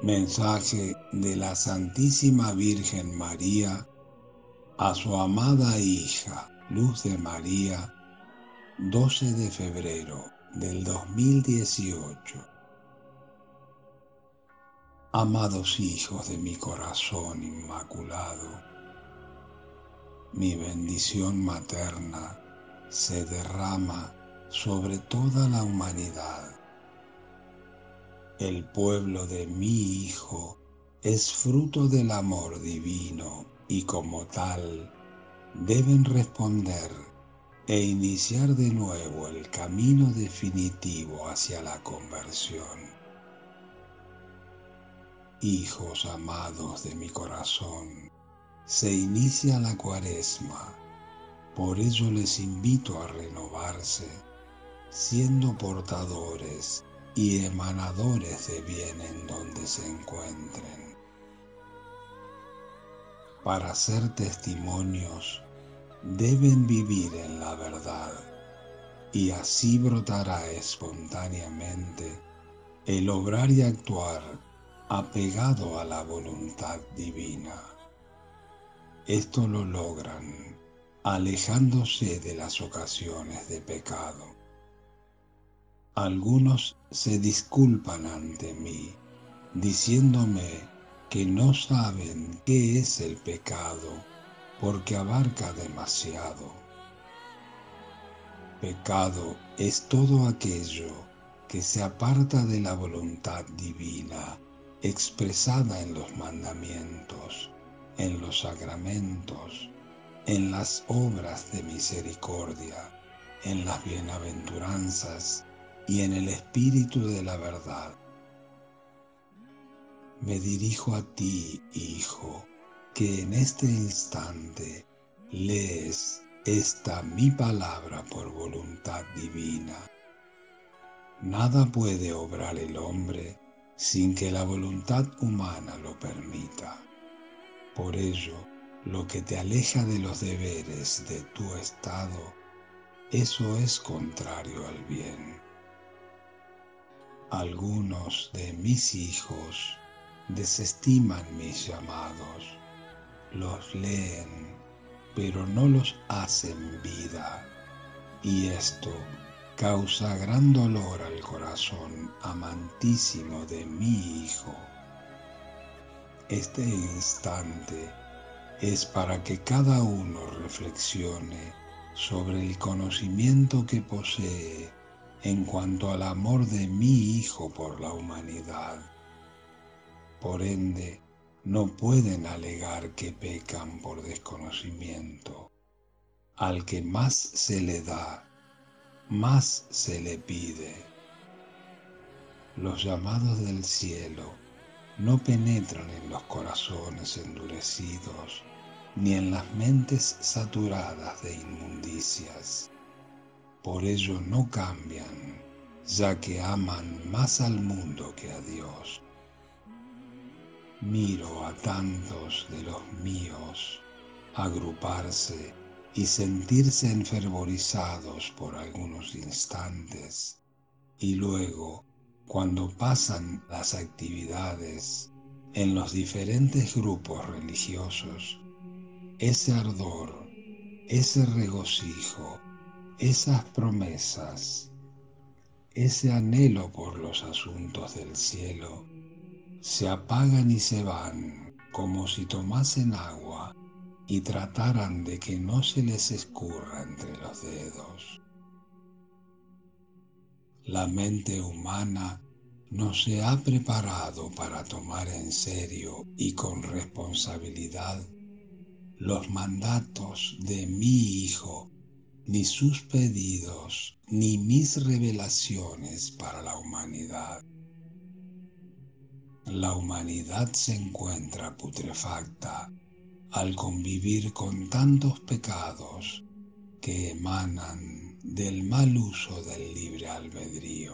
Mensaje de la Santísima Virgen María a su amada hija, Luz de María, 12 de febrero del 2018. Amados hijos de mi corazón inmaculado, mi bendición materna se derrama sobre toda la humanidad. El pueblo de mi Hijo es fruto del amor divino y como tal deben responder e iniciar de nuevo el camino definitivo hacia la conversión. Hijos amados de mi corazón, se inicia la Cuaresma, por ello les invito a renovarse, siendo portadores y emanadores de bien en donde se encuentren. Para ser testimonios, deben vivir en la verdad, y así brotará espontáneamente el obrar y actuar apegado a la voluntad divina. Esto lo logran alejándose de las ocasiones de pecado. Algunos se disculpan ante mí, diciéndome que no saben qué es el pecado porque abarca demasiado. Pecado es todo aquello que se aparta de la voluntad divina expresada en los mandamientos, en los sacramentos, en las obras de misericordia, en las bienaventuranzas y en el espíritu de la verdad. Me dirijo a ti, hijo, que en este instante lees esta mi palabra por voluntad divina. Nada puede obrar el hombre sin que la voluntad humana lo permita. Por ello, lo que te aleja de los deberes de tu estado, eso es contrario al bien. Algunos de mis hijos desestiman mis llamados, los leen, pero no los hacen vida, y esto causa gran dolor al corazón amantísimo de mi Hijo. Este instante es para que cada uno reflexione sobre el conocimiento que posee en cuanto al amor de mi Hijo por la humanidad. Por ende, no pueden alegar que pecan por desconocimiento. Al que más se le da, más se le pide. Los llamados del cielo no penetran en los corazones endurecidos, ni en las mentes saturadas de inmundicias. Por ello no cambian, ya que aman más al mundo que a Dios. Miro a tantos de los míos agruparse y sentirse enfervorizados por algunos instantes, y luego, cuando pasan las actividades en los diferentes grupos religiosos, ese ardor, ese regocijo, esas promesas, ese anhelo por los asuntos del cielo, se apagan y se van como si tomasen agua y trataran de que no se les escurra entre los dedos. La mente humana no se ha preparado para tomar en serio y con responsabilidad los mandatos de mi Hijo, ni sus pedidos, ni mis revelaciones para la humanidad. La humanidad se encuentra putrefacta al convivir con tantos pecados que emanan del mal uso del libre albedrío.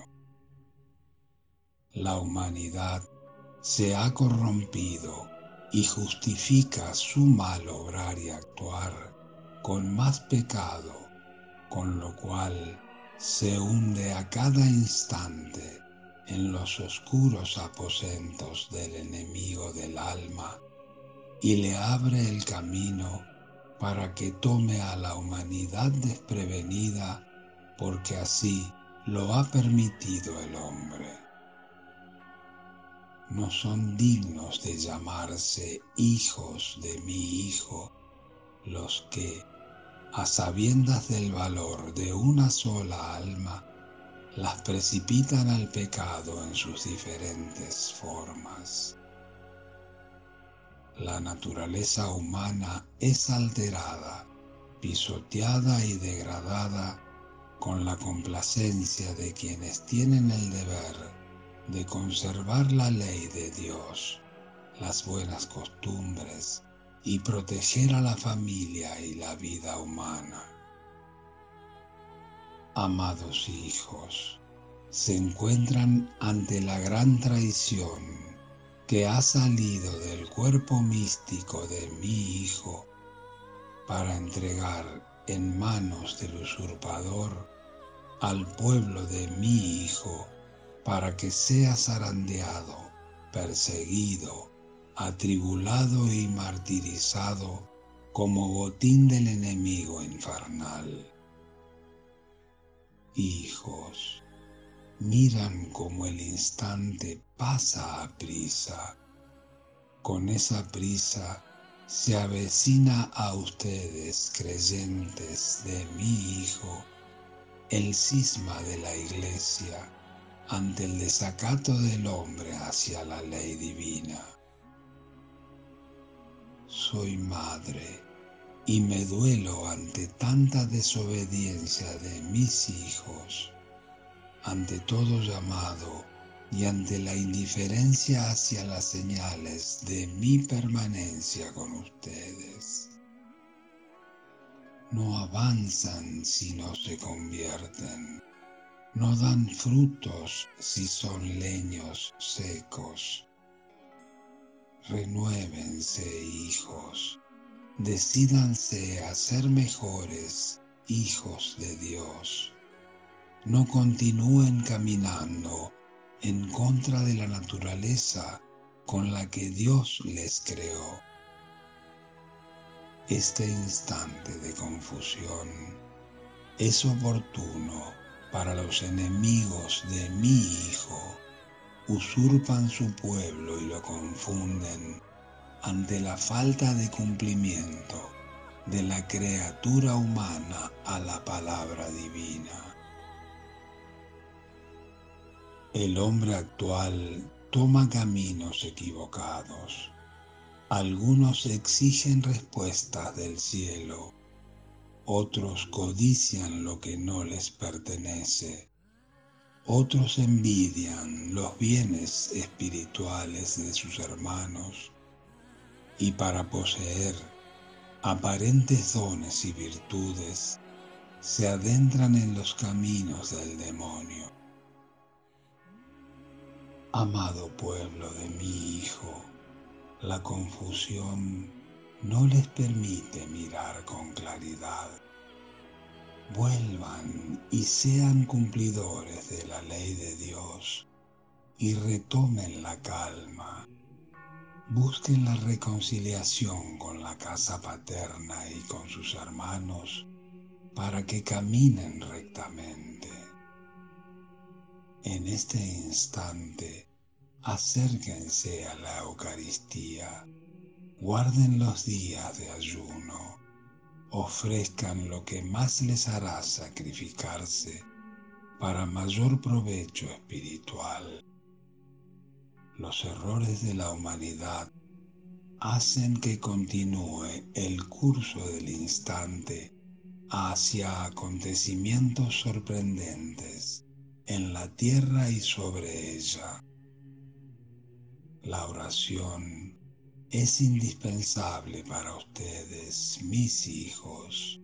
La humanidad se ha corrompido y justifica su mal obrar y actuar con más pecado, con lo cual se hunde a cada instante en los oscuros aposentos del enemigo del alma y le abre el camino para que tome a la humanidad desprevenida, porque así lo ha permitido el hombre. No son dignos de llamarse hijos de mi Hijo los que, a sabiendas del valor de una sola alma, las precipitan al pecado en sus diferentes formas. La naturaleza humana es alterada, pisoteada y degradada con la complacencia de quienes tienen el deber de conservar la ley de Dios, las buenas costumbres y proteger a la familia y la vida humana. Amados hijos, se encuentran ante la gran traición que ha salido del cuerpo místico de mi Hijo para entregar en manos del usurpador al pueblo de mi Hijo para que sea zarandeado, perseguido, atribulado y martirizado como botín del enemigo infernal. Hijos, miran cómo el instante pasa a prisa. Con esa prisa se avecina a ustedes, creyentes de mi Hijo, el cisma de la Iglesia ante el desacato del hombre hacia la ley divina. Soy madre y me duelo ante tanta desobediencia de mis hijos, ante todo llamado y ante la indiferencia hacia las señales de mi permanencia con ustedes. No avanzan si no se convierten, no dan frutos si son leños secos. Renuévense, hijos, decídanse a ser mejores hijos de Dios. No continúen caminando en contra de la naturaleza con la que Dios les creó. Este instante de confusión es oportuno para los enemigos de mi Hijo. Usurpan su pueblo y lo confunden ante la falta de cumplimiento de la criatura humana a la palabra divina. El hombre actual toma caminos equivocados. Algunos exigen respuestas del cielo, otros codician lo que no les pertenece. Otros envidian los bienes espirituales de sus hermanos y para poseer aparentes dones y virtudes se adentran en los caminos del demonio. Amado pueblo de mi Hijo, la confusión no les permite mirar con claridad. Vuelvan y sean cumplidores de la ley de Dios y retomen la calma. Busquen la reconciliación con la casa paterna y con sus hermanos para que caminen rectamente. En este instante, acérquense a la Eucaristía, guarden los días de ayuno, ofrezcan lo que más les hará sacrificarse para mayor provecho espiritual. Los errores de la humanidad hacen que continúe el curso del instante hacia acontecimientos sorprendentes en la tierra y sobre ella. La oración es indispensable para ustedes, mis hijos.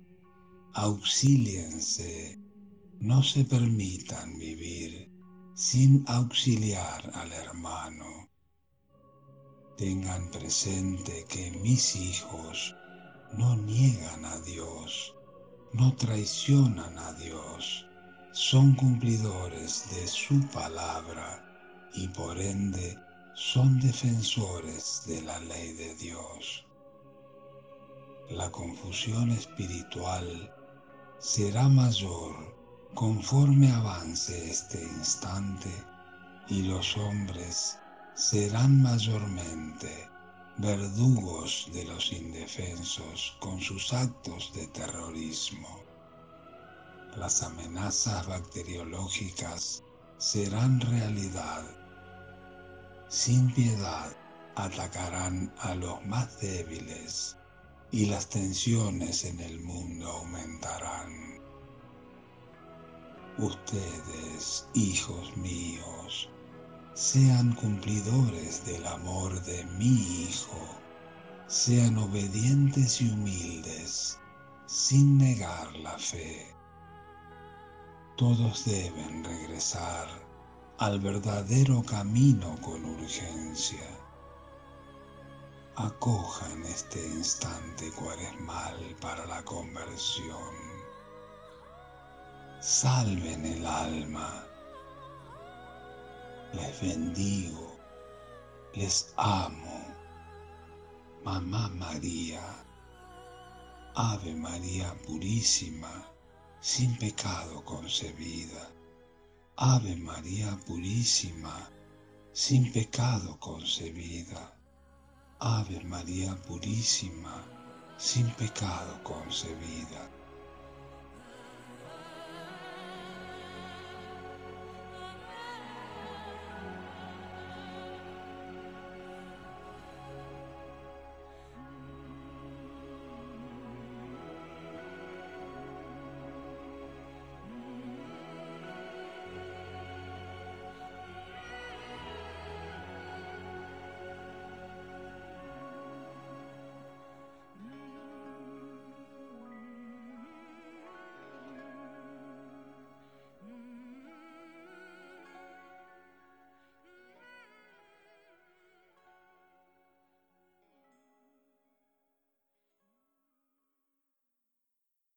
Auxíliense, no se permitan vivir sin auxiliar al hermano. Tengan presente que mis hijos no niegan a Dios, no traicionan a Dios, son cumplidores de su palabra y por ende son defensores de la ley de Dios. La confusión espiritual será mayor conforme avance este instante y los hombres serán mayormente verdugos de los indefensos con sus actos de terrorismo. Las amenazas bacteriológicas serán realidad. Sin piedad atacarán a los más débiles y las tensiones en el mundo aumentarán. Ustedes, hijos míos, sean cumplidores del amor de mi Hijo, sean obedientes y humildes, sin negar la fe. Todos deben regresar al verdadero camino con urgencia. Acojan este instante cuaresmal para la conversión. Salven el alma. Les bendigo, les amo. Mamá María, Ave María Purísima, sin pecado concebida. Ave María Purísima, sin pecado concebida. Ave María Purísima, sin pecado concebida.